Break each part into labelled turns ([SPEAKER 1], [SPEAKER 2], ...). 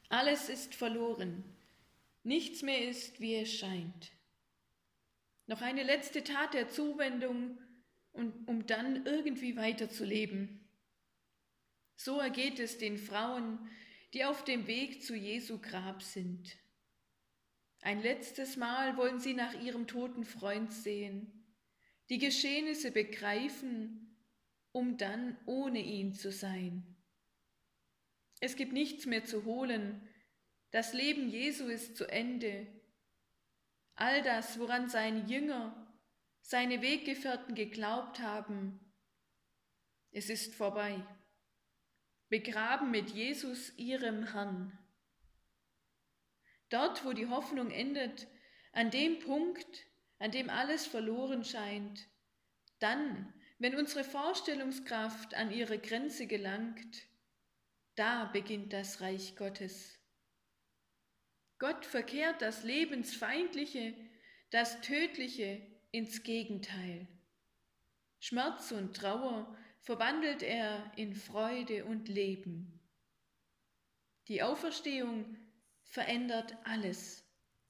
[SPEAKER 1] Alles ist verloren. Nichts mehr ist, wie es scheint. Noch eine letzte Tat der Zuwendung, um dann irgendwie weiterzuleben. So ergeht es den Frauen, die auf dem Weg zu Jesu Grab sind. Ein letztes Mal wollen sie nach ihrem toten Freund sehen, die Geschehnisse begreifen, um dann ohne ihn zu sein. Es gibt nichts mehr zu holen, das Leben Jesu ist zu Ende. All das, woran seine Jünger, seine Weggefährten geglaubt haben, es ist vorbei. Begraben mit Jesus, ihrem Herrn. Dort, wo die Hoffnung endet, an dem Punkt, an dem alles verloren scheint, dann, wenn unsere Vorstellungskraft an ihre Grenze gelangt, da beginnt das Reich Gottes. Gott verkehrt das Lebensfeindliche, das Tödliche ins Gegenteil. Schmerz und Trauer verwandelt er in Freude und Leben. Die Auferstehung verändert alles.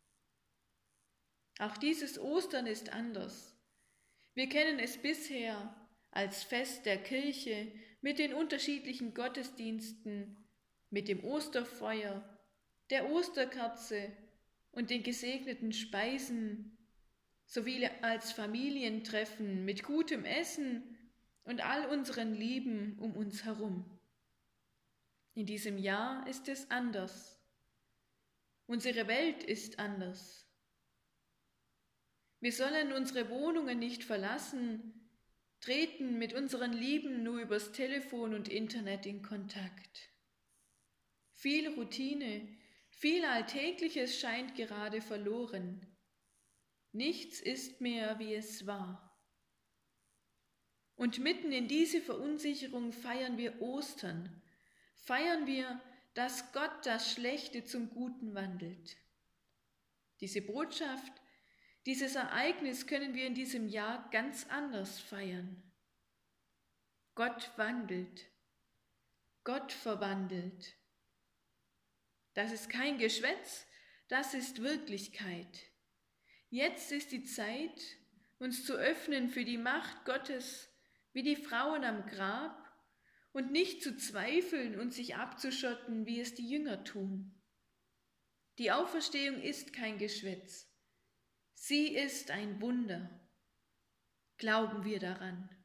[SPEAKER 1] Auch dieses Ostern ist anders. Wir kennen es bisher als Fest der Kirche mit den unterschiedlichen Gottesdiensten, mit dem Osterfeuer, der Osterkerze und den gesegneten Speisen, sowie als Familientreffen mit gutem Essen und all unseren Lieben um uns herum. In diesem Jahr ist es anders. Unsere Welt ist anders. Wir sollen unsere Wohnungen nicht verlassen, treten mit unseren Lieben nur übers Telefon und Internet in Kontakt. Viel Routine, viel Alltägliches scheint gerade verloren. Nichts ist mehr, wie es war. Und mitten in diese Verunsicherung feiern wir Ostern, feiern wir, dass Gott das Schlechte zum Guten wandelt. Diese Botschaft, dieses Ereignis können wir in diesem Jahr ganz anders feiern. Gott wandelt, Gott verwandelt. Das ist kein Geschwätz, das ist Wirklichkeit. Jetzt ist die Zeit, uns zu öffnen für die Macht Gottes, wie die Frauen am Grab, und nicht zu zweifeln und sich abzuschotten, wie es die Jünger tun. Die Auferstehung ist kein Geschwätz. Sie ist ein Wunder. Glauben wir daran.